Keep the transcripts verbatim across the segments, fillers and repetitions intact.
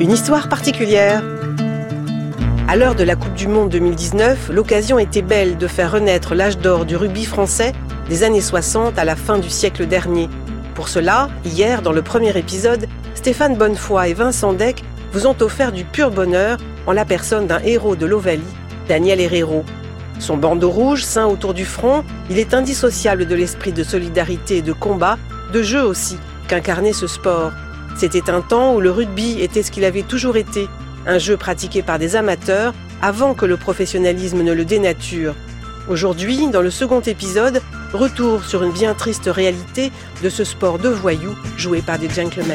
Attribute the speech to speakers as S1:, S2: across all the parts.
S1: Une histoire particulière. À l'heure de la Coupe du Monde deux mille dix-neuf, l'occasion était belle de faire renaître l'âge d'or du rugby français des années soixante à la fin du siècle dernier. Pour cela, hier, dans le premier épisode, Stéphane Bonnefoy et Vincent Deck vous ont offert du pur bonheur en la personne d'un héros de l'Ovalie, Daniel Herrero. Son bandeau rouge ceint autour du front, il est indissociable de l'esprit de solidarité et de combat, de jeu aussi, qu'incarnait ce sport. C'était un temps où le rugby était ce qu'il avait toujours été, un jeu pratiqué par des amateurs avant que le professionnalisme ne le dénature. Aujourd'hui, dans le second épisode, retour sur une bien triste réalité de ce sport de voyous joué par des gentlemen.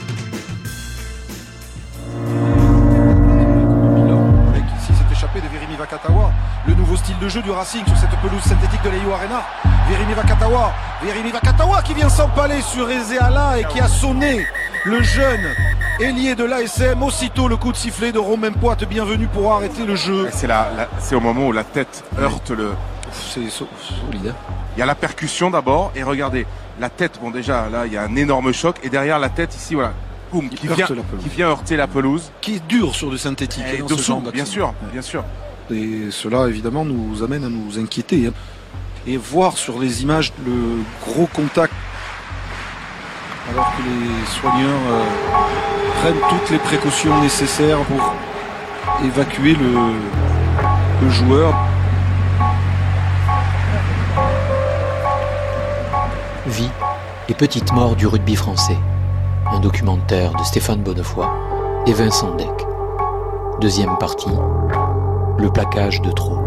S2: Le mec ici s'est échappé de Virimi Vakatawa, le nouveau style de jeu du Racing sur cette pelouse synthétique de l'E U Arena. Virimi Vakatawa, Virimi Vakatawa qui vient s'empaler sur Ezeala et qui a sonné le jeune ailier de l'A S M. Aussitôt le coup de sifflet de Romain Poite, bienvenu pour arrêter le jeu.
S3: C'est, la, la, c'est au moment où la tête heurte le...
S2: C'est so- solide.
S3: Il y a la percussion d'abord, et regardez, la tête, bon déjà, là, il y a un énorme choc, et derrière la tête, ici, voilà, boum, qui, vient, qui vient heurter la pelouse.
S2: Qui est dur sur du synthétique.
S3: Et
S2: hein,
S3: dessous, bien sûr,
S2: ouais.
S3: bien sûr.
S2: Et cela, évidemment, nous amène à nous inquiéter. Hein. Et voir sur les images le gros contact, alors que les soigneurs euh, prennent toutes les précautions nécessaires pour évacuer le, le joueur.
S4: Vie et petite mort du rugby français. Un documentaire de Stéphane Bonnefoy et Vincent Deck. Deuxième partie, le plaquage de trop.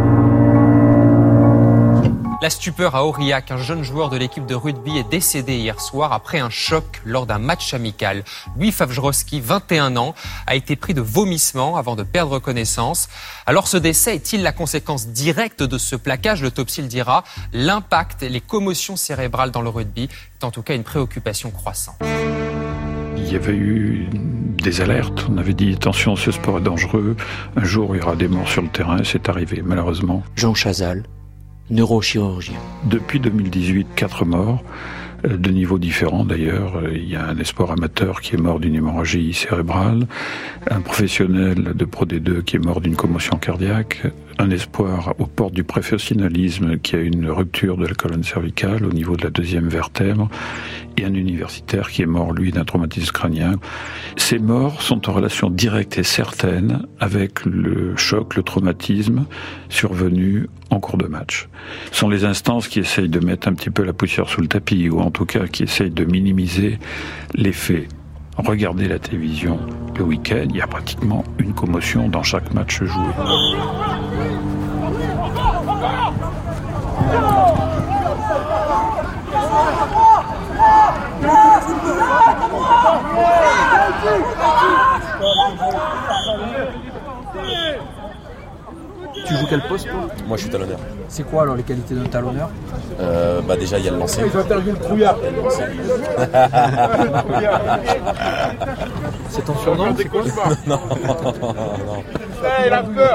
S5: La stupeur à Aurillac, un jeune joueur de l'équipe de rugby est décédé hier soir après un choc lors d'un match amical. Louis Favjrowski, vingt et un ans, a été pris de vomissements avant de perdre connaissance. Alors ce décès est-il la conséquence directe de ce plaquage ? L'autopsie le dira. L'impact et les commotions cérébrales dans le rugby est en tout cas une préoccupation croissante.
S6: Il y avait eu des alertes, on avait dit attention, ce sport est dangereux, un jour il y aura des morts sur le terrain, c'est arrivé malheureusement.
S4: Jean Chazal, neurochirurgien.
S6: Depuis deux mille dix-huit, quatre morts, de niveaux différents d'ailleurs. Il y a un espoir amateur qui est mort d'une hémorragie cérébrale, un professionnel de Pro D deux qui est mort d'une commotion cardiaque, un espoir aux portes du professionnalisme qui a une rupture de la colonne cervicale au niveau de la deuxième vertèbre, et un universitaire qui est mort, lui, d'un traumatisme crânien. Ces morts sont en relation directe et certaine avec le choc, le traumatisme survenu en cours de match. Ce sont les instances qui essayent de mettre un petit peu la poussière sous le tapis, ou en tout cas qui essayent de minimiser les faits. Regardez la télévision le week-end, il y a pratiquement une commotion dans chaque match joué.
S7: Tu joues quel poste toi ?
S8: Moi je suis talonneur.
S7: C'est quoi alors les qualités d'un talonneur ?
S8: euh, Bah déjà il y a le lancer.
S7: Il va perdu le trouillard. C'est ton surnom, c'est quoi ?
S8: Non, non.
S3: Hey, il a peur.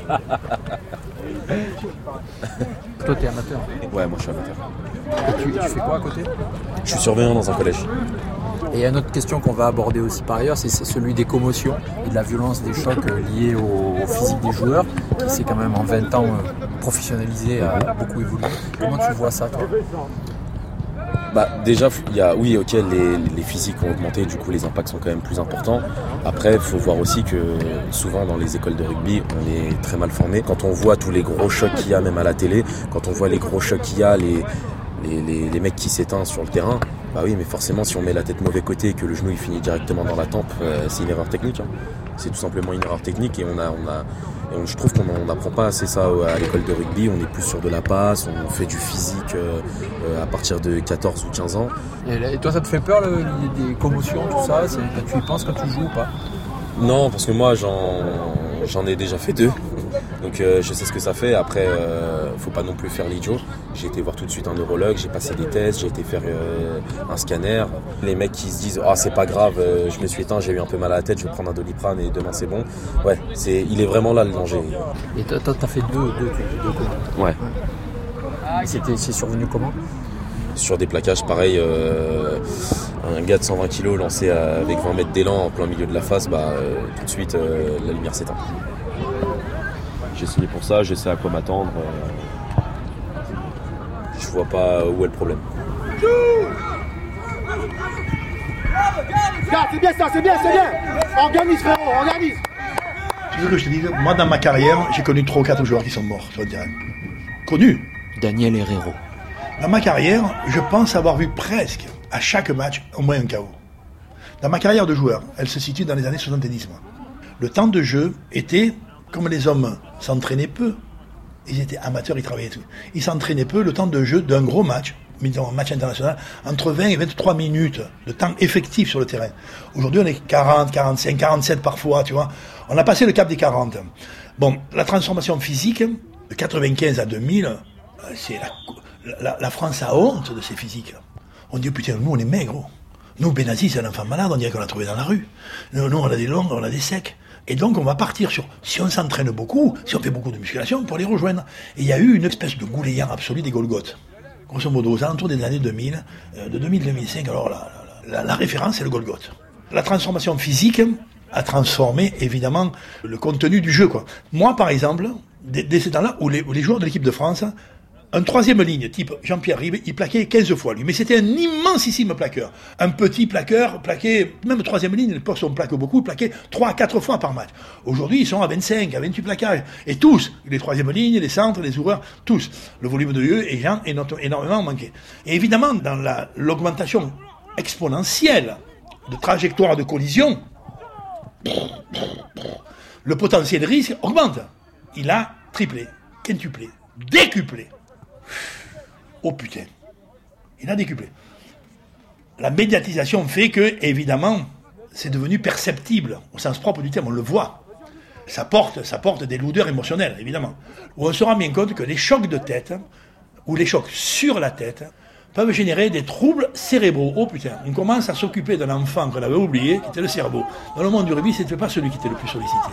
S7: Toi t'es amateur.
S8: Ouais, moi je suis amateur.
S7: Et tu, tu fais quoi à côté ?
S8: Je suis surveillant dans un collège.
S7: Et il y a une autre question qu'on va aborder aussi par ailleurs, c'est celui des commotions et de la violence des chocs liés au, au physique des joueurs, qui s'est quand même en vingt ans professionnalisé, a beaucoup évolué. Comment tu vois ça, toi ?
S8: Bah déjà, il y a, oui, ok, les, les physiques ont augmenté, du coup les impacts sont quand même plus importants. Après, il faut voir aussi que souvent dans les écoles de rugby, on est très mal formés. Quand on voit tous les gros chocs qu'il y a, même à la télé, quand on voit les gros chocs qu'il y a, les, les, les, les mecs qui s'éteignent sur le terrain, bah oui, mais forcément, si on met la tête mauvais côté et que le genou il finit directement dans la tempe, euh, c'est une erreur technique. Hein. C'est tout simplement une erreur technique et on a, on a, et on, je trouve qu'on n'apprend pas assez ça à l'école de rugby. On est plus sur de la passe, on fait du physique euh, euh, à partir de quatorze ou quinze ans.
S7: Et, et toi, ça te fait peur, le, les, des commotions, tout ça ? C'est, tu y penses quand tu joues ou pas ?
S8: Non, parce que moi, j'en, j'en ai déjà fait deux. Donc euh, je sais ce que ça fait. Après, euh, faut pas non plus faire l'idiot. J'ai été voir tout de suite un neurologue, j'ai passé des tests, j'ai été faire euh, un scanner. Les mecs qui se disent ah c'est pas grave, euh, je me suis éteint, j'ai eu un peu mal à la tête, je vais prendre un Doliprane et demain c'est bon. Ouais, c'est, il est vraiment là le danger.
S7: Et toi, t'as fait deux, deux, deux, deux communs.
S8: Ouais.
S7: Et c'était, c'est survenu comment ?
S8: Sur des plaquages, pareil. Euh, Un gars de cent vingt kilos lancé avec vingt mètres d'élan en plein milieu de la face, bah, euh, tout de suite euh, la lumière s'éteint. J'ai signé pour ça, je sais à quoi m'attendre. Euh, je vois pas où est le problème.
S9: C'est bien ça, c'est bien, c'est bien. Organise frérot, organise.
S10: Tu veux que je te dise, moi dans ma carrière, j'ai connu trois ou quatre joueurs qui sont morts sur le terrain. Connus.
S4: Daniel Herrero.
S10: Dans ma carrière, je pense avoir vu presque à chaque match au moins un K O. Dans ma carrière de joueur, elle se situe dans les années soixante-dix. Le temps de jeu était, comme les hommes s'entraînaient peu, ils étaient amateurs, ils travaillaient tout. Ils s'entraînaient peu, le temps de jeu d'un gros match, disons un match international, entre vingt et vingt-trois minutes de temps effectif sur le terrain. Aujourd'hui, on est quarante, quarante-cinq, quarante-sept parfois, tu vois. On a passé le cap des quarante. Bon, la transformation physique, de quatre-vingt-quinze à deux mille, c'est la, la, la France a honte de ses physiques. On dit, putain, nous, on est maigres. Nous, Benazi, c'est un enfant malade, on dirait qu'on l'a trouvé dans la rue. Nous, nous, on a des longs, on a des secs. Et donc, on va partir sur, si on s'entraîne beaucoup, si on fait beaucoup de musculation, pour les rejoindre. Et il y a eu une espèce de gouléant absolu des Golgoth. Grosso modo, aux alentours des années deux mille, euh, de deux mille à deux mille cinq, alors la, la, la, la référence, c'est le Golgoth. La transformation physique a transformé, évidemment, le contenu du jeu, quoi. Moi, par exemple, dès, dès ces temps-là, où les, où les joueurs de l'équipe de France, un troisième ligne, type Jean-Pierre Rive, il plaquait quinze fois, lui. Mais c'était un immensissime plaqueur. Un petit plaqueur plaquait, même troisième ligne, les postes on plaque beaucoup, plaquait trois à quatre fois par match. Aujourd'hui, ils sont à vingt-cinq, à vingt-huit plaquages. Et tous, les troisième lignes, les centres, les ouvreurs, tous. Le volume de jeu est énormément manqué. Et évidemment, dans la, l'augmentation exponentielle de trajectoire de collision, le potentiel de risque augmente. Il a triplé, quintuplé, décuplé. Oh putain, il a décuplé. La médiatisation fait que, évidemment, c'est devenu perceptible, au sens propre du terme, on le voit. Ça porte, ça porte des lourdeurs émotionnelles, évidemment. Où on se rend bien compte que les chocs de tête, ou les chocs sur la tête, peuvent générer des troubles cérébraux. Oh putain, on commence à s'occuper d'un enfant qu'on avait oublié, qui était le cerveau. Dans le monde du rugby, ce n'était pas celui qui était le plus sollicité.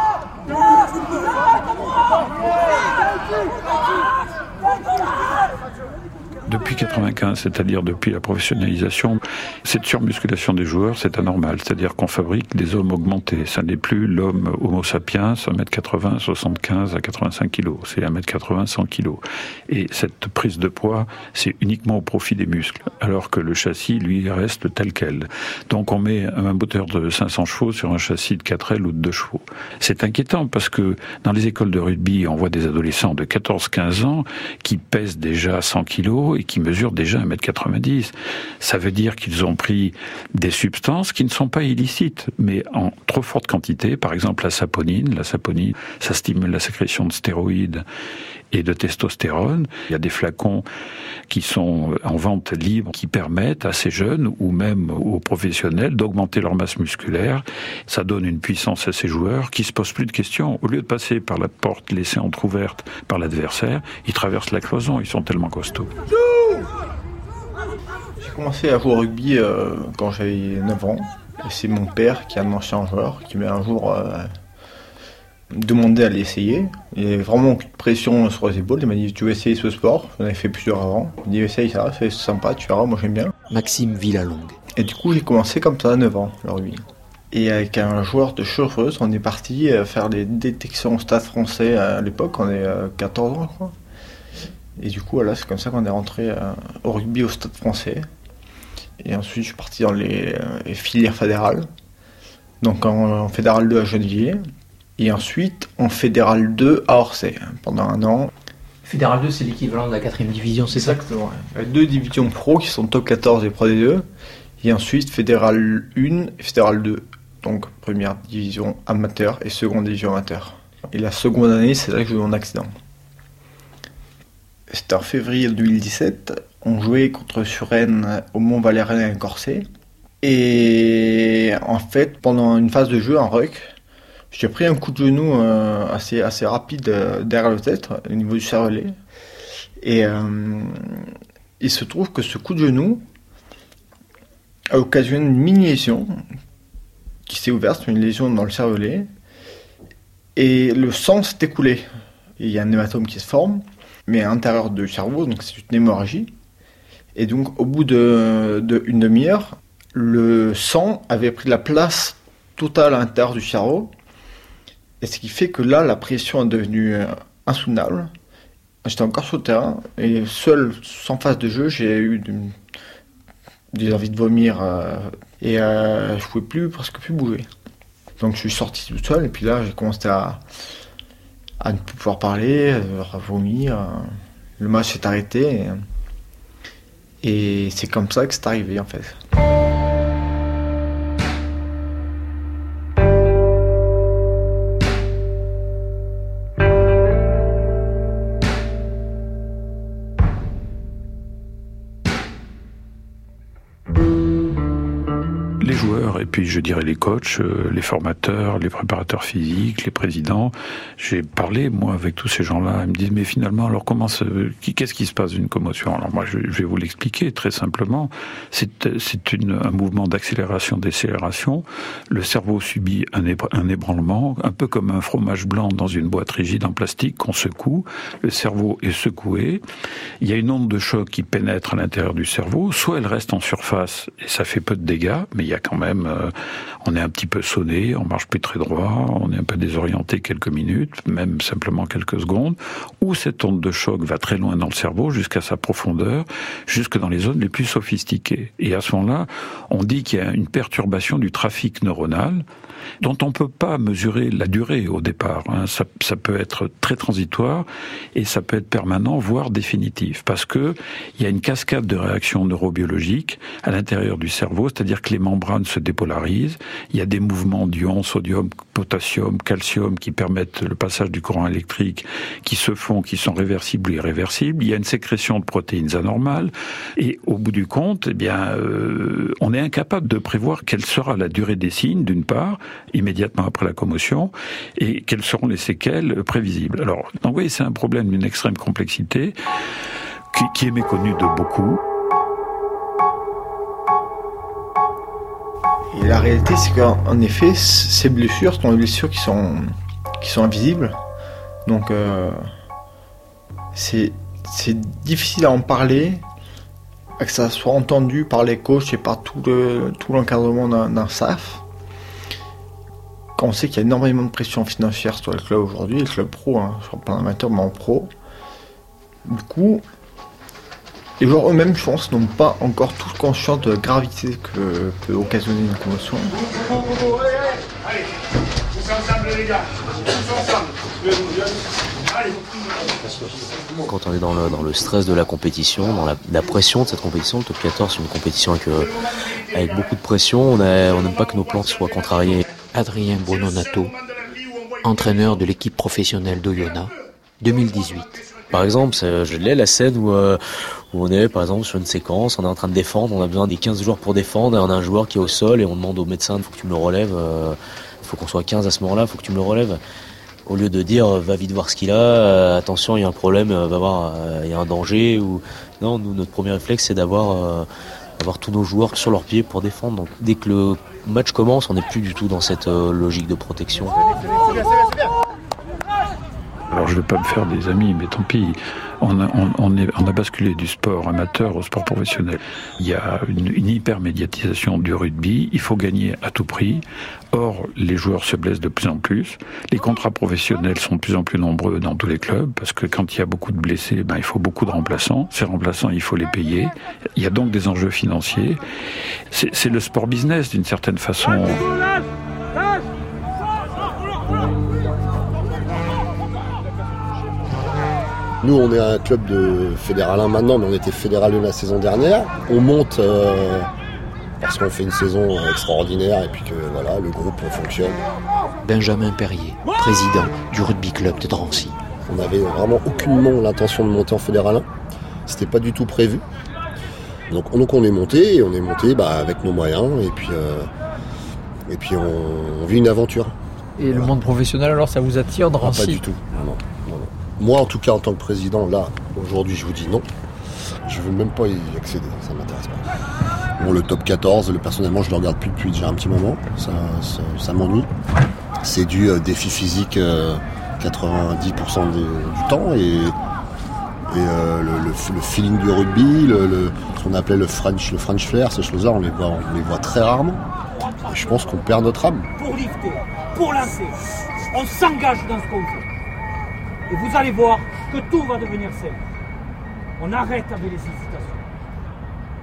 S6: Depuis quatre-vingt-quinze, c'est-à-dire depuis la professionnalisation, cette surmusculation des joueurs, c'est anormal. C'est-à-dire qu'on fabrique des hommes augmentés. Ça n'est plus l'homme homo sapiens, un mètre quatre-vingts, soixante-quinze à quatre-vingt-cinq kilos. C'est un mètre quatre-vingts, cent kilos. Et cette prise de poids, c'est uniquement au profit des muscles. Alors que le châssis, lui, reste tel quel. Donc on met un moteur de cinq cents chevaux sur un châssis de quatre ailes ou de deux chevaux. C'est inquiétant parce que dans les écoles de rugby, on voit des adolescents de quatorze quinze ans qui pèsent déjà cent kilos et qui mesurent déjà un mètre quatre-vingt-dix. Ça veut dire qu'ils ont pris des substances qui ne sont pas illicites, mais en trop forte quantité. Par exemple, la saponine. La saponine, ça stimule la sécrétion de stéroïdes et de testostérone. Il y a des flacons qui sont en vente libre qui permettent à ces jeunes ou même aux professionnels d'augmenter leur masse musculaire. Ça donne une puissance à ces joueurs qui se posent plus de questions. Au lieu de passer par la porte laissée entrouverte par l'adversaire, ils traversent la cloison, ils sont tellement costauds.
S11: J'ai commencé à jouer au rugby euh, quand j'avais neuf ans. Et c'est mon père qui est un ancien joueur qui m'a un jour euh, demandé à l'essayer. Il y avait vraiment aucune pression sur les épaules. Il m'a dit, tu veux essayer ce sport? J'en avais fait plusieurs avant. Il m'a dit, essaye ça, c'est sympa, tu verras, moi j'aime bien.
S4: Maxime Villalongue.
S11: Et du coup, j'ai commencé comme ça à neuf ans, le rugby. Et avec un joueur de Chevreuse, on est parti faire les détections au Stade Français à l'époque, on est euh, quatorze ans, je crois. Et du coup, voilà, c'est comme ça qu'on est rentré euh, au rugby au Stade Français. Et ensuite, je suis parti dans les, euh, les filières fédérales. Donc en, en Fédéral deux à Gennevilliers. Et ensuite, en Fédéral deux à Orsay, pendant un an.
S12: Fédéral deux, c'est l'équivalent de la quatrième division, c'est ça?
S11: Exactement. Il y a deux divisions pro qui sont top quatorze et Pro D deux. Et ensuite, Fédéral un et Fédéral deux. Donc, première division amateur et seconde division amateur. Et la seconde année, c'est là que j'ai eu mon accident. C'était en février deux mille dix-sept. On jouait contre Suresnes au Mont-Valérien à Corsé. Et en fait, pendant une phase de jeu en ruck, j'ai pris un coup de genou euh, assez, assez rapide euh, derrière le tête, au niveau du cervelet. Et euh, il se trouve que ce coup de genou a occasionné une mini-lésion qui s'est ouverte, une lésion dans le cervelet. Et le sang s'est écoulé. Il y a un hématome qui se forme, mais à l'intérieur du cerveau, donc c'est une hémorragie. Et donc, au bout de, de une demi-heure, le sang avait pris la place totale à l'intérieur du cerveau. Et ce qui fait que là, la pression est devenue insoutenable. J'étais encore sur le terrain et seul, sans phase de jeu, j'ai eu de, des envies de vomir euh, et euh, je ne pouvais plus, presque plus bouger. Donc je suis sorti tout seul et puis là, j'ai commencé à, à ne plus pouvoir parler, à vomir. Le match s'est arrêté et, et c'est comme ça que c'est arrivé en fait.
S6: Et puis je dirais les coachs, euh, les formateurs, les préparateurs physiques, les présidents. J'ai parlé moi avec tous ces gens-là. Ils me disent mais finalement alors comment se, qu'est-ce qui se passe d'une commotion? Alors moi je, je vais vous l'expliquer très simplement. C'est, c'est une, un mouvement d'accélération, décélération. Le cerveau subit un, ébr- un ébranlement, un peu comme un fromage blanc dans une boîte rigide en plastique qu'on secoue. Le cerveau est secoué. Il y a une onde de choc qui pénètre à l'intérieur du cerveau. Soit elle reste en surface et ça fait peu de dégâts, mais il y a quand même Euh, on est un petit peu sonné, on marche plus très droit, on est un peu désorienté quelques minutes, même simplement quelques secondes, ou cette onde de choc va très loin dans le cerveau, jusqu'à sa profondeur, jusque dans les zones les plus sophistiquées. Et à ce moment-là, on dit qu'il y a une perturbation du trafic neuronal, dont on ne peut pas mesurer la durée au départ. Hein. Ça, ça peut être très transitoire et ça peut être permanent, voire définitif, parce que il y a une cascade de réactions neurobiologiques à l'intérieur du cerveau, c'est-à-dire que les membranes se dépolarisent, il y a des mouvements d'ions, sodium, potassium, calcium qui permettent le passage du courant électrique, qui se font, qui sont réversibles ou irréversibles, il y a une sécrétion de protéines anormales, et au bout du compte, eh bien, euh, on est incapable de prévoir quelle sera la durée des signes, d'une part, immédiatement après la commotion, et quelles seront les séquelles prévisibles. Alors, donc, vous voyez, c'est un problème d'une extrême complexité qui, qui est méconnu de beaucoup.
S11: Et la réalité, c'est qu'en effet, ces blessures sont des blessures qui sont, qui sont invisibles. Donc, euh, c'est, c'est difficile à en parler, à que ça soit entendu par les coachs et par tout, le, tout l'encadrement d'un, d'un S A F. Quand on sait qu'il y a énormément de pression financière sur les clubs aujourd'hui, les clubs pro, hein, sur le plan amateur, mais en pro. Du coup, les joueurs eux-mêmes, je pense, n'ont pas encore tous conscience de la gravité que peut occasionner une commotion.
S9: Allez, tous ensemble les gars, tous ensemble. Allez.
S13: Quand on est dans le, dans le stress de la compétition, dans la, la pression de cette compétition, le top quatorze, c'est une compétition avec, euh, avec beaucoup de pression, on n'aime pas que nos plans soient contrariés.
S4: Adrien Buononnato, entraîneur de l'équipe professionnelle d'Oyonnax, deux mille dix-huit.
S13: Par exemple, je l'ai la scène où, euh, où on est par exemple sur une séquence, on est en train de défendre, on a besoin des quinze joueurs pour défendre, et on a un joueur qui est au sol et on demande au médecin, il faut que tu me le relèves, il euh, faut qu'on soit quinze à ce moment-là, il faut que tu me le relèves. Au lieu de dire va vite voir ce qu'il a, euh, attention il y a un problème, euh, va voir, euh, il y a un danger, ou non, nous notre premier réflexe c'est d'avoir euh, avoir tous nos joueurs sur leurs pieds pour défendre. Donc dès que le match commence, on n'est plus du tout dans cette euh, logique de protection.
S6: Alors je ne vais pas me faire des amis, mais tant pis. On a, on, on, est, on a basculé du sport amateur au sport professionnel. Il y a une, une hyper-médiatisation du rugby. Il faut gagner à tout prix. Or, les joueurs se blessent de plus en plus. Les contrats professionnels sont de plus en plus nombreux dans tous les clubs, parce que quand il y a beaucoup de blessés, ben, il faut beaucoup de remplaçants. Ces remplaçants, il faut les payer. Il y a donc des enjeux financiers. C'est, c'est le sport business, d'une certaine façon.
S14: Nous, on est un club de fédéral un maintenant, mais on était fédéral un la saison dernière. On monte euh, parce qu'on fait une saison extraordinaire et puis que voilà, le groupe fonctionne.
S4: Benjamin Perrier, président du rugby club de Drancy.
S14: On n'avait vraiment aucunement l'intention de monter en fédéral un. C'était pas du tout prévu. Donc, donc on est monté et on est monté bah, avec nos moyens et puis, euh, et puis on, on vit une aventure.
S12: Et voilà. Le monde professionnel, alors, ça vous attire, Drancy ?
S14: Ah, pas du tout. Non, non, non. Moi, en tout cas, en tant que président, là, aujourd'hui, je vous dis non. Je veux même pas y accéder, ça m'intéresse pas. Bon, le top quatorze, le, personnellement, je le regarde plus depuis déjà un petit moment. Ça, ça, ça m'ennuie. C'est du euh, défi physique euh, quatre-vingt-dix pour cent des, du temps et, Et euh, le, le, le feeling du rugby, le, le, ce qu'on appelait le French, le French flair, ces choses-là, on les voit, on les voit très rarement. Et je pense qu'on perd notre âme.
S15: Pour lifter, pour lancer, on s'engage dans ce qu'on fait. Et vous allez voir que tout va devenir simple. On arrête avec les hésitations. Ok ?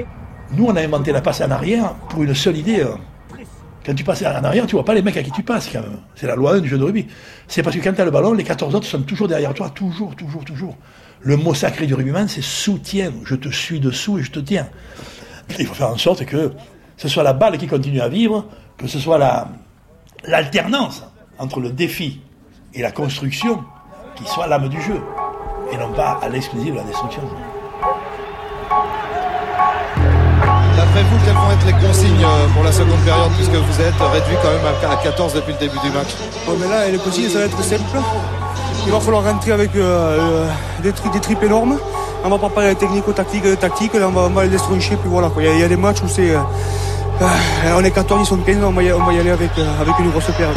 S10: Nous, on a inventé la passe en arrière pour une seule idée. Quand tu passes en arrière, tu vois pas les mecs à qui tu passes, quand même. C'est la loi un du jeu de rugby. C'est parce que quand tu as le ballon, les quatorze autres sont toujours derrière toi, toujours, toujours, toujours. Le mot sacré du rugbyman, c'est soutien. Je te suis dessous et je te tiens. Il faut faire en sorte que ce soit la balle qui continue à vivre, que ce soit la, l'alternance entre le défi et la construction qui soit l'âme du jeu, et non pas à l'exclusive la destruction.
S16: D'après vous, quelles vont être les consignes pour la seconde période, puisque vous êtes réduit quand même à quatorze depuis le début du match?
S17: Oh, mais là, les consignes, ça va être simple. Il va falloir rentrer avec euh, des, tri- des tripes énormes. On va pas parler de technico-tactique, de tactique, là, on va, on va les déstroncher, puis voilà. Il y, y a des matchs où c'est... Euh, euh, on est quatorze, ils sont quinze, on va y, on va y aller avec, euh, avec une grosse période.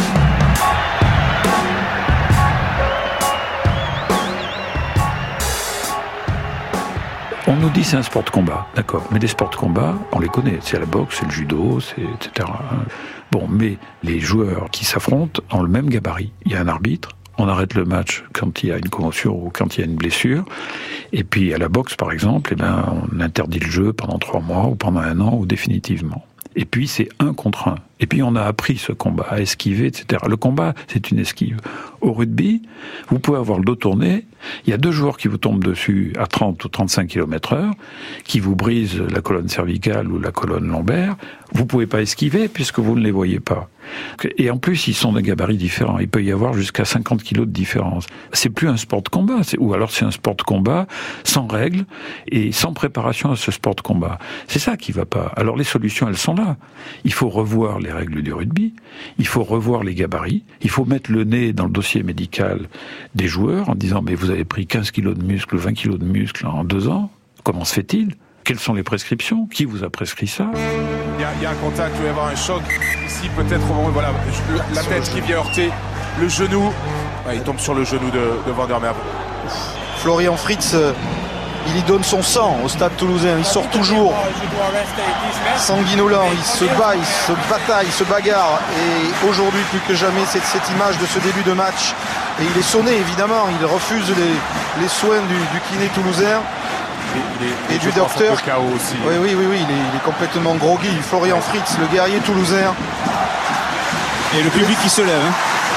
S6: On nous dit c'est un sport de combat, d'accord. Mais les sports de combat, on les connaît. C'est la boxe, c'est le judo, c'est et cetera. Bon, mais les joueurs qui s'affrontent ont le même gabarit. Il y a un arbitre, on arrête le match quand il y a une commotion ou quand il y a une blessure. Et puis à la boxe, par exemple, eh ben, on interdit le jeu pendant trois mois ou pendant un an ou définitivement. Et puis c'est un contre un. Et puis on a appris ce combat, à esquiver, et cetera. Le combat, c'est une esquive. Au rugby, vous pouvez avoir le dos tourné, il y a deux joueurs qui vous tombent dessus à trente ou trente-cinq kilomètres heure, qui vous brisent la colonne cervicale ou la colonne lombaire. Vous pouvez pas esquiver puisque vous ne les voyez pas. Et en plus, ils sont d'un gabarit différent. Il peut y avoir jusqu'à cinquante kilos de différence. C'est plus un sport de combat, c'est, ou alors c'est un sport de combat sans règles et sans préparation à ce sport de combat. C'est ça qui va pas. Alors les solutions, elles sont là. Il faut revoir les règles du rugby, il faut revoir les gabarits, il faut mettre le nez dans le dossier médical des joueurs en disant mais vous avez pris quinze kilos de muscles, vingt kilos de muscles en deux ans, comment se fait-il ? Quelles sont les prescriptions ? Qui vous a prescrit ça ?
S3: Il y, a, il y a un contact, il va y avoir un choc ici peut-être au moment où voilà, la tête qui vient heurter le genou, ouais, il tombe sur le genou de, de Van der Merwe.
S16: Florian Fritz, il y donne son sang au Stade Toulousain, il sort toujours sanguinolent, il se bat, il se bataille, il se bagarre, et aujourd'hui plus que jamais c'est cette image de ce début de match, et il est sonné évidemment, il refuse les, les soins du, du kiné toulousain.
S3: Il est, il est,
S16: et du docteur
S3: aussi.
S16: Oui, oui, oui, oui, il est, il est complètement groggy. Florian Fritz, le guerrier toulousain.
S17: Et le public qui se lève. Hein.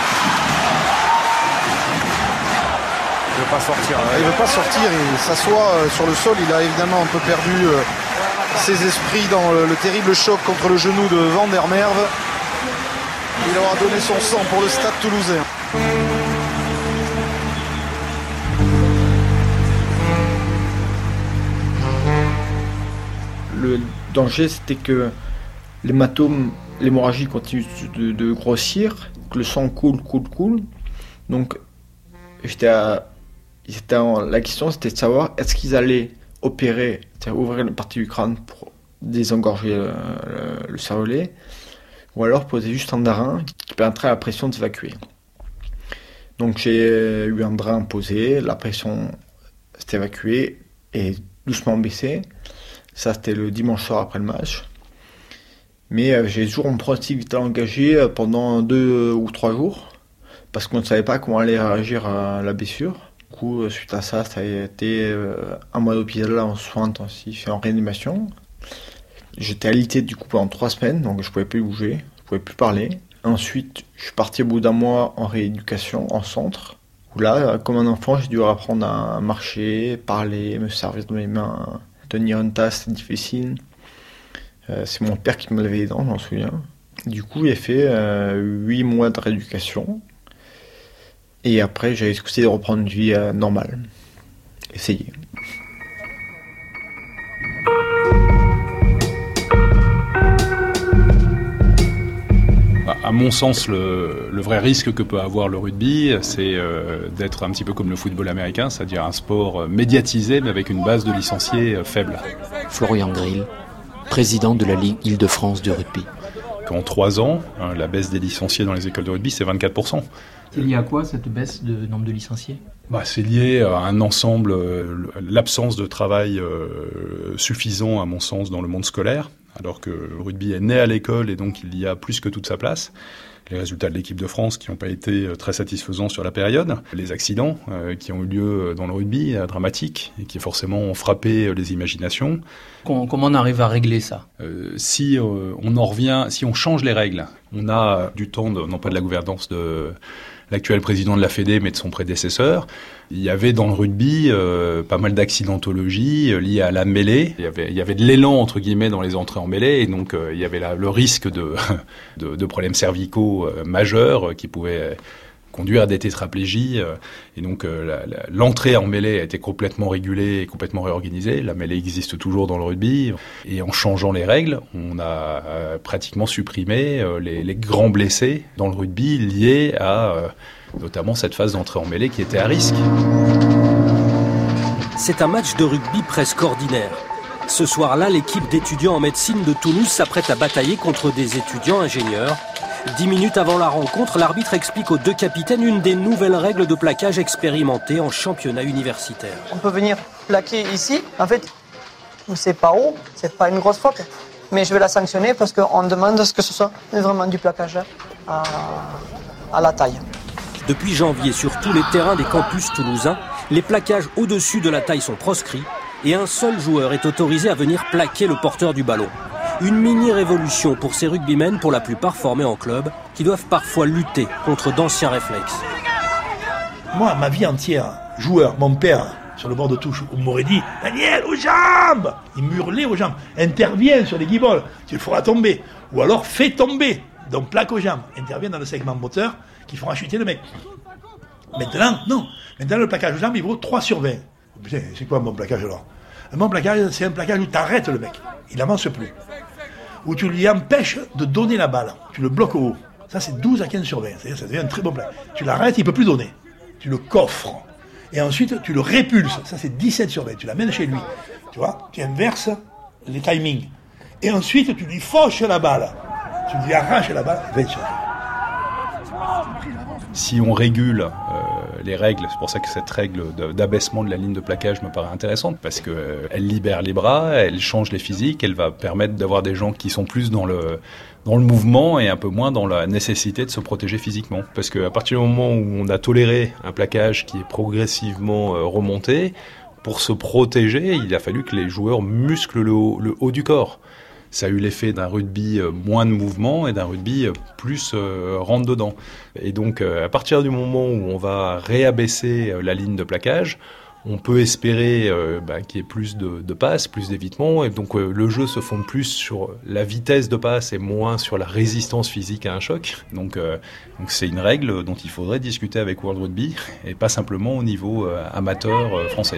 S3: Il ne veut pas sortir.
S16: Il ne veut pas sortir, il s'assoit sur le sol. Il a évidemment un peu perdu ses esprits dans le, le terrible choc contre le genou de Van der Merwe. Il aura donné son sang pour le Stade Toulousain.
S11: Le danger, c'était que l'hématome, l'hémorragie continue de, de grossir, que le sang coule, coule, coule. Donc, j'étais à, j'étais en, la question, c'était de savoir est-ce qu'ils allaient opérer, c'est-à-dire ouvrir une partie du crâne pour désengorger le, le, le cervelet, ou alors poser juste un drain qui permettrait à la pression de s'évacuer. Donc, j'ai eu un drain posé, la pression s'est évacuée et doucement baissée. Ça, c'était le dimanche soir après le match. Mais euh, j'ai toujours mon pronostic vital engagé euh, pendant deux ou trois jours, parce qu'on ne savait pas comment allait réagir à la blessure. Du coup, euh, suite à ça, ça a été euh, un mois d'hôpital en soins intensifs et en réanimation. J'étais alité du coup pendant trois semaines, donc je ne pouvais plus bouger, je ne pouvais plus parler. Ensuite, je suis parti au bout d'un mois en rééducation, en centre, où là, comme un enfant, j'ai dû apprendre à marcher, parler, me servir de mes mains, tenir une tasse, c'est difficile. Euh, c'est mon père qui me lavait les dents, j'en souviens. Du coup, j'ai fait euh, huit mois de rééducation. Et après, j'ai essayé de reprendre une vie euh, normale. Essayer.
S18: À mon sens, le, le vrai risque que peut avoir le rugby, c'est euh, d'être un petit peu comme le football américain, c'est-à-dire un sport médiatisé, mais avec une base de licenciés faible.
S4: Florian Grill, président de la Ligue Île-de-France de rugby.
S18: En trois ans, hein, la baisse des licenciés dans les écoles de rugby, c'est vingt-quatre pour cent.
S12: C'est lié à quoi cette baisse de nombre de licenciés ?
S18: Bah, c'est lié à un ensemble, euh, l'absence de travail euh, suffisant à mon sens dans le monde scolaire, alors que le rugby est né à l'école et donc il y a plus que toute sa place. Les résultats de l'équipe de France qui n'ont pas été très satisfaisants sur la période, les accidents euh, qui ont eu lieu dans le rugby, euh, dramatiques, et qui forcément ont frappé les imaginations.
S12: Comment on arrive à régler ça ?
S18: euh, Si euh, on en revient, si on change les règles, on a du temps, de, non pas de la gouvernance de l'actuel président de la Fédé, mais de son prédécesseur. Il y avait dans le rugby euh, pas mal d'accidentologie euh, liée à la mêlée. Il y avait, il y avait de l'élan, entre guillemets, dans les entrées en mêlée, et donc euh, il y avait la, le risque de, de, de problèmes cervicaux euh, majeurs euh, qui pouvaient euh, conduire à des tétraplégies. Euh, et donc euh, la, la, l'entrée en mêlée a été complètement régulée et complètement réorganisée. La mêlée existe toujours dans le rugby. Et en changeant les règles, on a euh, pratiquement supprimé euh, les, les grands blessés dans le rugby liés à... Euh, notamment cette phase d'entrée en mêlée qui était à risque.
S19: C'est un match de rugby presque ordinaire. Ce soir-là, l'équipe d'étudiants en médecine de Toulouse s'apprête à batailler contre des étudiants ingénieurs. Dix minutes avant la rencontre, l'arbitre explique aux deux capitaines une des nouvelles règles de plaquage expérimentées en championnat universitaire.
S20: On peut venir plaquer ici. En fait, c'est pas haut, c'est pas une grosse faute. Mais je vais la sanctionner parce qu'on demande ce que ce soit vraiment du plaquage à, à la taille.
S19: Depuis janvier, sur tous les terrains des campus toulousains, les plaquages au-dessus de la taille sont proscrits et un seul joueur est autorisé à venir plaquer le porteur du ballon. Une mini-révolution pour ces rugbymen, pour la plupart formés en club, qui doivent parfois lutter contre d'anciens réflexes.
S10: Moi, ma vie entière, joueur, mon père, sur le bord de touche, on m'aurait dit « Daniel, aux jambes !» Il m'hurlait aux jambes. « Interviens sur les guibolles, tu le feras tomber. » Ou alors « Fais tomber !» Donc plaque aux jambes. Interviens dans le segment moteur qui fera chuter le mec. Maintenant, non. Maintenant, le plaquage aux jambes, il vaut trois sur vingt. Putain, c'est quoi un bon plaquage alors ? Un bon plaquage, c'est un plaquage où tu arrêtes le mec. Il n'avance plus. Où tu lui empêches de donner la balle. Tu le bloques au haut. Ça, c'est douze à quinze sur vingt. C'est-à-dire, ça devient un très bon plaquage. Tu l'arrêtes, il ne peut plus donner. Tu le coffres. Et ensuite, tu le répulses. Ça, c'est dix-sept sur vingt. Tu l'amènes chez lui. Tu vois ? Tu inverses les timings. Et ensuite, tu lui fauches la balle. Tu lui arraches la balle. vingt sur vingt.
S18: Si on régule euh, les règles, c'est pour ça que cette règle de, d'abaissement de la ligne de plaquage me paraît intéressante, parce qu'elle euh, libère les bras, elle change les physiques, elle va permettre d'avoir des gens qui sont plus dans le, dans le mouvement et un peu moins dans la nécessité de se protéger physiquement. Parce qu'à partir du moment où on a toléré un plaquage qui est progressivement euh, remonté, pour se protéger, il a fallu que les joueurs musclent le haut, le haut du corps. Ça a eu l'effet d'un rugby moins de mouvement et d'un rugby plus euh, rentre-dedans. Et donc, euh, à partir du moment où on va réabaisser euh, la ligne de plaquage, on peut espérer euh, bah, qu'il y ait plus de, de passes, plus d'évitements. Et donc, euh, le jeu se fonde plus sur la vitesse de passe et moins sur la résistance physique à un choc. Donc, euh, donc c'est une règle dont il faudrait discuter avec World Rugby et pas simplement au niveau euh, amateur euh, français.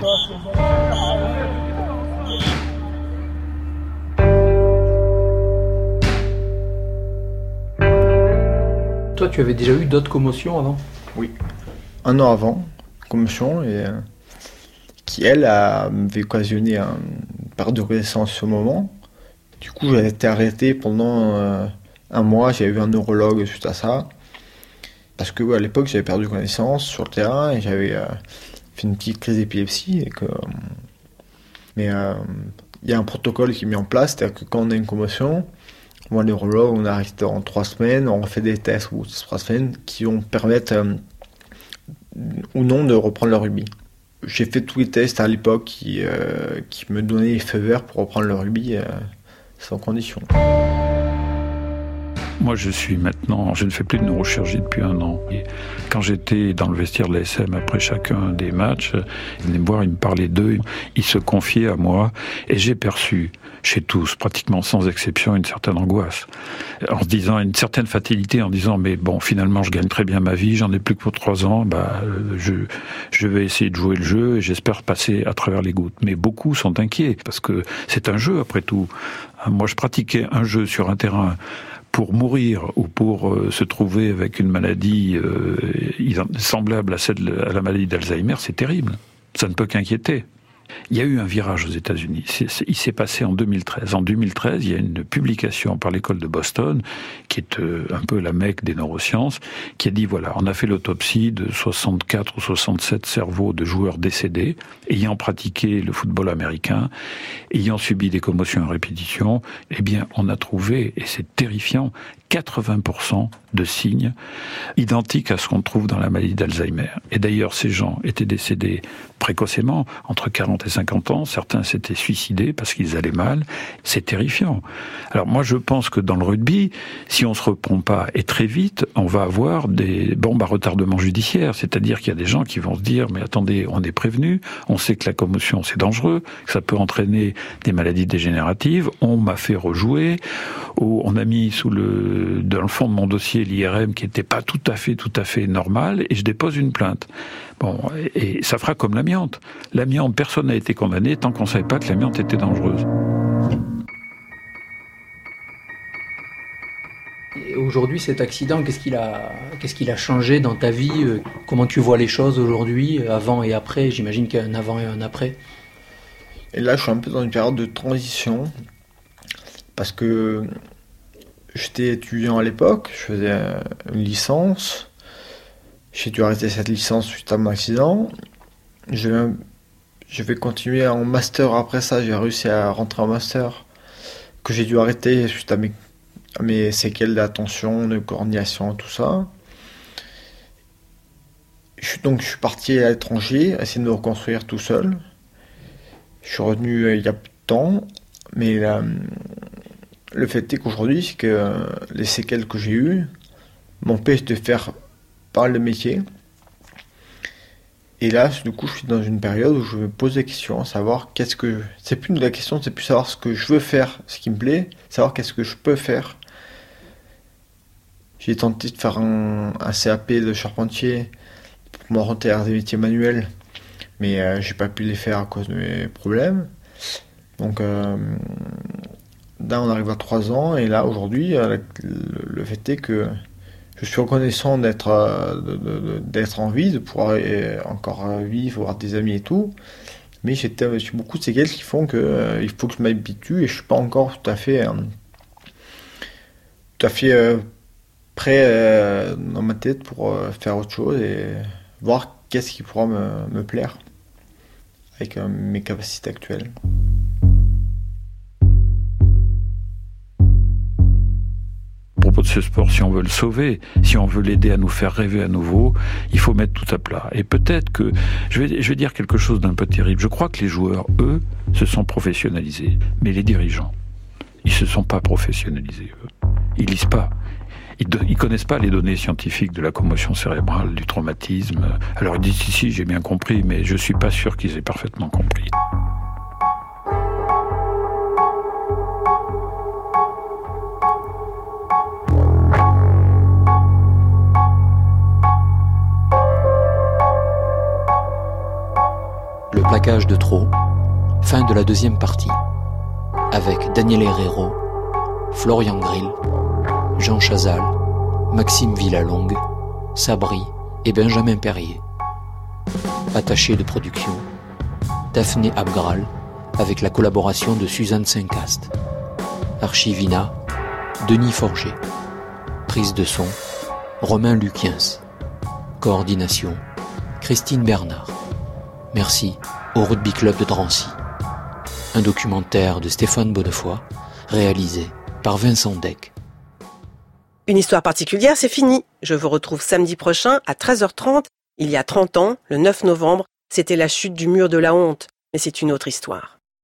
S12: Toi, tu avais déjà eu d'autres commotions avant ?
S11: Oui. Un an avant, commotion, et, euh, qui, elle, avait occasionné un, une perte de connaissance au moment. Du coup, j'ai été arrêté pendant euh, un mois. J'ai eu un neurologue suite à ça. Parce que ouais, à l'époque, j'avais perdu connaissance sur le terrain et j'avais euh, fait une petite crise d'épilepsie. Et que, euh, mais il euh, y a un protocole qui est mis en place, c'est-à-dire que quand on a une commotion, moi, le neurologue, on a arrêté en trois semaines, on fait des tests ou trois semaines qui vont permettre euh, ou non de reprendre le rugby. J'ai fait tous les tests à l'époque qui, euh, qui me donnaient les feux verts pour reprendre le rugby euh, sans condition.
S6: Moi, je suis maintenant, je ne fais plus de neurochirurgie depuis un an. Et quand j'étais dans le vestiaire de l'A S M après chacun des matchs, ils venaient me voir, ils me parlaient d'eux, ils se confiaient à moi, et j'ai perçu chez tous, pratiquement sans exception, une certaine angoisse, en se disant, une certaine fatalité, en disant, mais bon, finalement, je gagne très bien ma vie, j'en ai plus que pour trois ans, bah, je, je vais essayer de jouer le jeu, et j'espère passer à travers les gouttes. Mais beaucoup sont inquiets, parce que c'est un jeu, après tout. Moi, je pratiquais un jeu sur un terrain pour mourir ou pour euh, se trouver avec une maladie euh, semblable à celle à la maladie d'Alzheimer, c'est terrible. Ça ne peut qu'inquiéter. Il y a eu un virage aux États-Unis. C'est, c'est, il s'est passé en deux mille treize. En deux mille treize, il y a une publication par l'école de Boston, qui est euh, un peu la Mecque des neurosciences, qui a dit, voilà, on a fait l'autopsie de soixante-quatre ou soixante-sept cerveaux de joueurs décédés, ayant pratiqué le football américain, ayant subi des commotions à répétition. Eh bien, on a trouvé, et c'est terrifiant, quatre-vingts pour cent de signes identiques à ce qu'on trouve dans la maladie d'Alzheimer. Et d'ailleurs, ces gens étaient décédés précocement, entre quarante et cinquante ans. Certains s'étaient suicidés parce qu'ils allaient mal. C'est terrifiant. Alors moi, je pense que dans le rugby, si on se reprend pas, et très vite, on va avoir des bombes à retardement judiciaire. C'est-à-dire qu'il y a des gens qui vont se dire, mais attendez, on est prévenu, on sait que la commotion, c'est dangereux, que ça peut entraîner des maladies dégénératives, on m'a fait rejouer, ou on a mis sous le, dans le fond de mon dossier l'I R M qui n'était pas tout à fait, tout à fait normal, et je dépose une plainte. Bon, et ça fera comme l'amiante. L'amiante, personne n'a été condamné tant qu'on ne savait pas que l'amiante était dangereuse.
S12: Et aujourd'hui, cet accident, qu'est-ce qu'il a, qu'est-ce qu'il a changé dans ta vie? Comment tu vois les choses aujourd'hui, avant et après? J'imagine qu'il y a un avant et un après.
S11: Et là, je suis un peu dans une période de transition, parce que j'étais étudiant à l'époque, je faisais une licence. J'ai dû arrêter cette licence suite à mon accident. Je vais, je vais continuer en master après ça. J'ai réussi à rentrer en master que j'ai dû arrêter suite à mes, à mes séquelles d'attention, de coordination, tout ça. Je suis, donc je suis parti à l'étranger, essayer de me reconstruire tout seul. Je suis revenu euh, il y a peu de temps, mais la, le fait est qu'aujourd'hui, c'est que les séquelles que j'ai eues m'empêchent de faire pas le métier. Et là, du coup, je suis dans une période où je me pose des questions, à savoir qu'est-ce que... C'est plus la question, c'est plus savoir ce que je veux faire, ce qui me plaît, savoir qu'est-ce que je peux faire. J'ai tenté de faire un, un C A P de charpentier pour m'orienter vers des métiers manuels, mais euh, j'ai pas pu les faire à cause de mes problèmes. Donc euh, là, on arrive à trois ans, et là, aujourd'hui, euh, le, le fait est que je suis reconnaissant d'être, euh, de, de, d'être en vie, de pouvoir euh, encore euh, vivre, avoir des amis et tout. Mais j'ai, j'ai beaucoup de séquelles qui font qu'il euh, faut que je m'habitue, et je suis pas encore tout à fait, euh, tout à fait euh, prêt euh, dans ma tête pour euh, faire autre chose et voir qu'est-ce qui pourra me, me plaire avec euh, mes capacités actuelles.
S6: À propos de ce sport, si on veut le sauver, si on veut l'aider à nous faire rêver à nouveau, il faut mettre tout à plat. Et peut-être que, je vais, je vais dire quelque chose d'un peu terrible, je crois que les joueurs, eux, se sont professionnalisés, mais les dirigeants, ils se sont pas professionnalisés, eux. Ils lisent pas. Ils ne connaissent pas les données scientifiques de la commotion cérébrale, du traumatisme. Alors ils disent, si, si, j'ai bien compris, mais je suis pas sûr qu'ils aient parfaitement compris.
S4: Le plaquage de trop, fin de la deuxième partie, avec Daniel Herrero, Florian Grill, Jean Chazal, Maxime Villalongue, Sabri et Benjamin Perrier. Attaché de production, Daphné Abgral, avec la collaboration de Suzanne Saint-Cast. Archivina, Denis Forger. Prise de son, Romain Luquiens. Coordination, Christine Bernard. Merci au Rugby Club de Drancy. Un documentaire de Stéphane Bonnefoy, réalisé par Vincent Deck.
S1: Une histoire particulière, c'est fini. Je vous retrouve samedi prochain à treize heures trente. Il y a trente ans, le neuf novembre, c'était la chute du mur de la honte. Mais c'est une autre histoire.